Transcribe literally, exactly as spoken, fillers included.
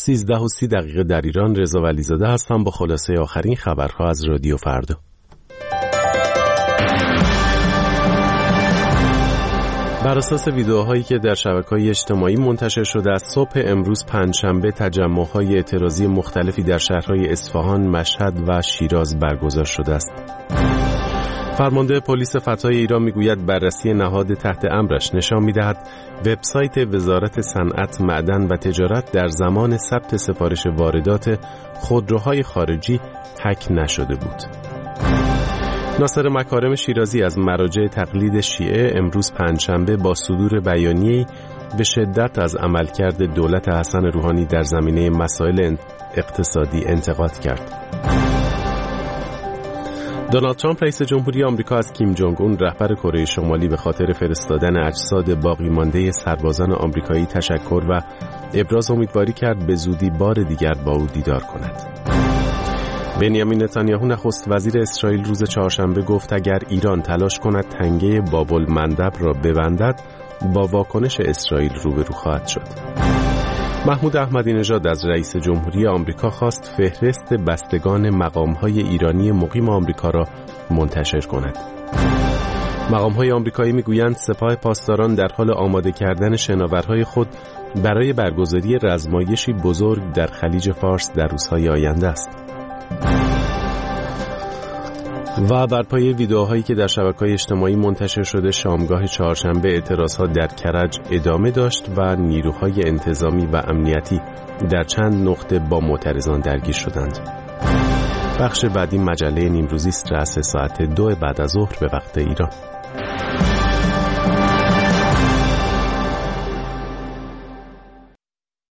سیزده و سی دقیقه در ایران. رضا ولیزاده هستم با خلاصه آخرین خبرها از رادیو فردا. بر اساس ویدیوهایی که در شبکه‌های اجتماعی منتشر شده از صبح امروز پنجشنبه تجمع‌های اعتراضی مختلفی در شهرهای اصفهان، مشهد و شیراز برگزار شده است. فرمانده پلیس فتای ایران میگوید بررسی نهاد تحت امرش نشان می‌دهد وبسایت وزارت صنعت، معدن و تجارت در زمان ثبت سفارش واردات خودروهای خارجی هک نشده بود. ناصر مکارم شیرازی از مراجع تقلید شیعه امروز پنجشنبه با صدور بیانیه‌ای به شدت از عملکرد دولت حسن روحانی در زمینه مسائل اقتصادی انتقاد کرد. دونالد ترامپ رئیس جمهوری آمریکا از کیم جونگ اون رهبر کره شمالی به خاطر فرستادن اجساد باقی مانده سربازان آمریکایی تشکر و ابراز امیدواری کرد به زودی بار دیگر با او دیدار کند. بنیامین نتانیاهو نخست وزیر اسرائیل روز چهارشنبه گفت اگر ایران تلاش کند تنگه باب المندب را ببندد با واکنش اسرائیل روبرو خواهد شد. محمود احمدی نژاد از رئیس جمهوری آمریکا خواست فهرست بستگان مقام‌های ایرانی مقیم آمریکا را منتشر کند. مقام‌های آمریکایی می‌گویند سپاه پاسداران در حال آماده کردن شناورهای خود برای برگزاری رزمایشی بزرگ در خلیج فارس در روزهای آینده است. و بر پایه ویدیوهایی که در شبکه‌های اجتماعی منتشر شده شامگاه چهارشنبه اعتراضها در کرج ادامه داشت و نیروهای انتظامی و امنیتی در چند نقطه با معترضان درگیر شدند. بخش بعدی مجله نیمروزی است رأس ساعت دو بعد از ظهر به وقت ایران.